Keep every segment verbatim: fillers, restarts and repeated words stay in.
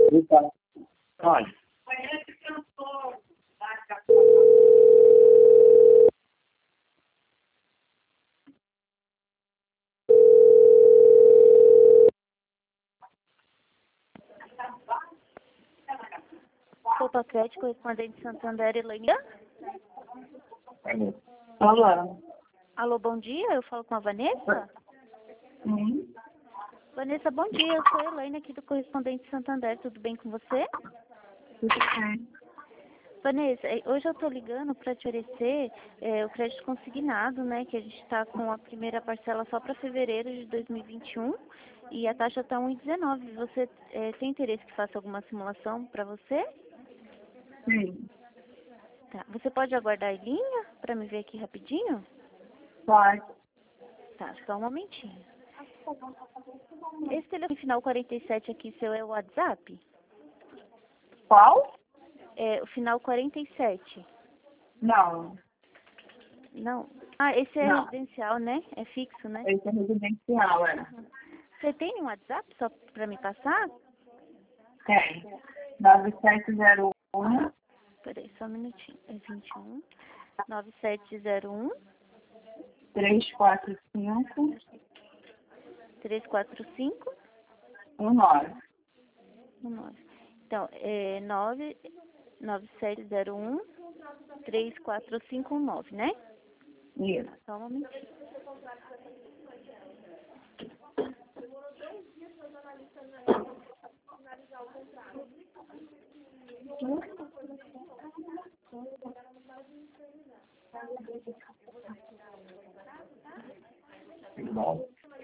Opa. Olha. Opa, Crédito, correspondente Santander, Elaine. Olá. Alô, bom dia, eu falo com a Vanessa? Hum. Vanessa, bom dia, eu sou a Elaine aqui do correspondente Santander, tudo bem com você? Tudo bem. Vanessa, eh, hoje eu estou ligando para te oferecer é, o crédito consignado, né, que a gente está com a primeira parcela só para fevereiro de dois mil e vinte e um e a taxa está um vírgula dezenove. Você é, tem interesse que faça alguma simulação para você? Sim. Tá. Você pode aguardar em linha para me ver aqui rapidinho? Pode. Tá, só um momentinho. Esse telefone final quarenta e sete aqui seu é o WhatsApp? Qual? É, o final quarenta e sete. Não. Não. Ah, esse é Não. residencial, né? É fixo, né? Esse é residencial, é. Você tem um WhatsApp só para me passar? Tem. nove sete zero um. Peraí, só um minutinho. É vinte e um, nove sete zero um, três quatro cinco. três quatro cinco, um nove. um nove. Então, é nove nove sete zero um, três quatro cinco um nove, né? Isso. Só um momentinho. Bom.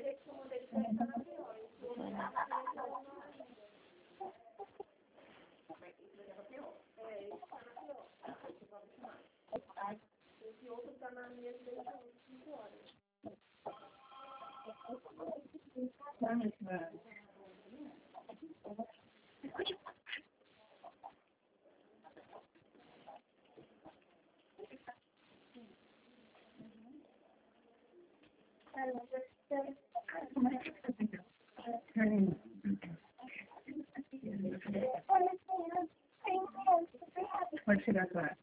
Pode chegar agora.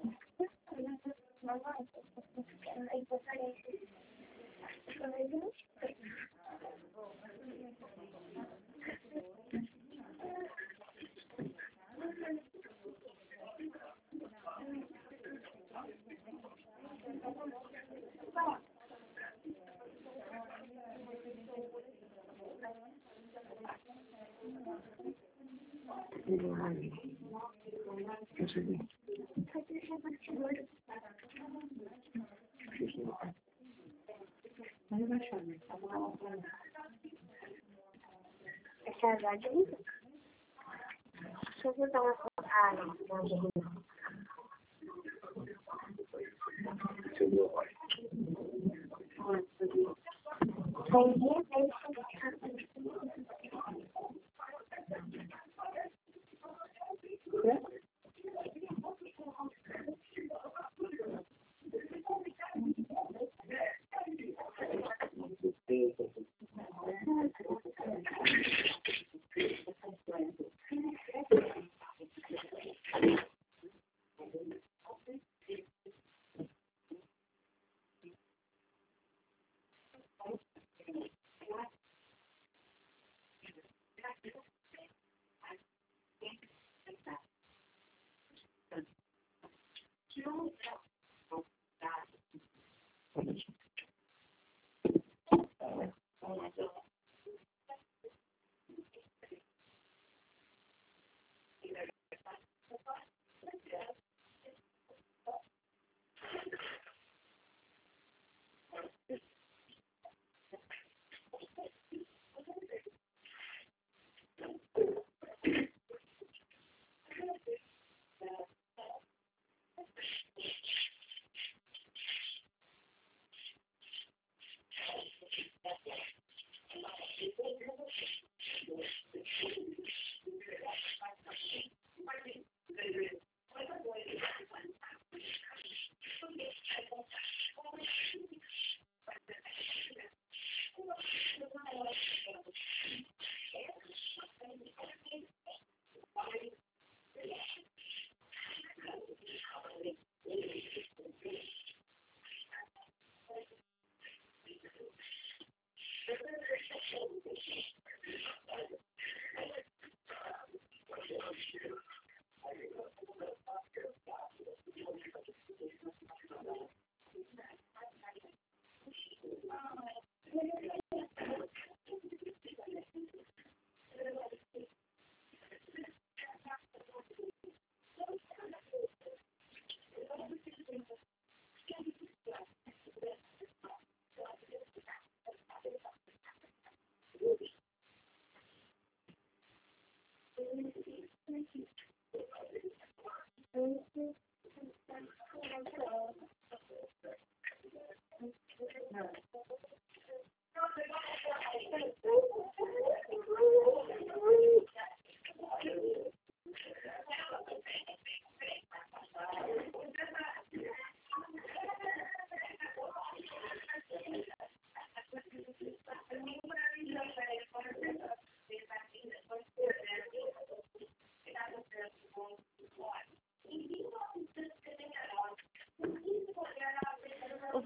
Vai baixar, né? Essa é a Jade. Deixa eu dar uma... Ah, não.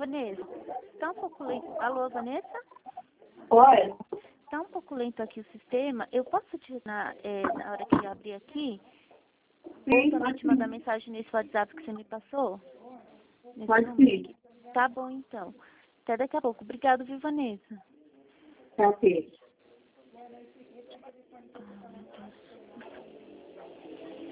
Vanessa, tá um pouco lento. Alô, Vanessa? Oi? Tá um pouco lento aqui o sistema. Eu posso te na, é, na hora que eu abrir aqui, Sim, também pode te mandar sim. mensagem nesse WhatsApp que você me passou? Nesse Pode número sim. aqui. Tá bom, então. Até daqui a pouco. Obrigado, viu, Vanessa? Tá ok.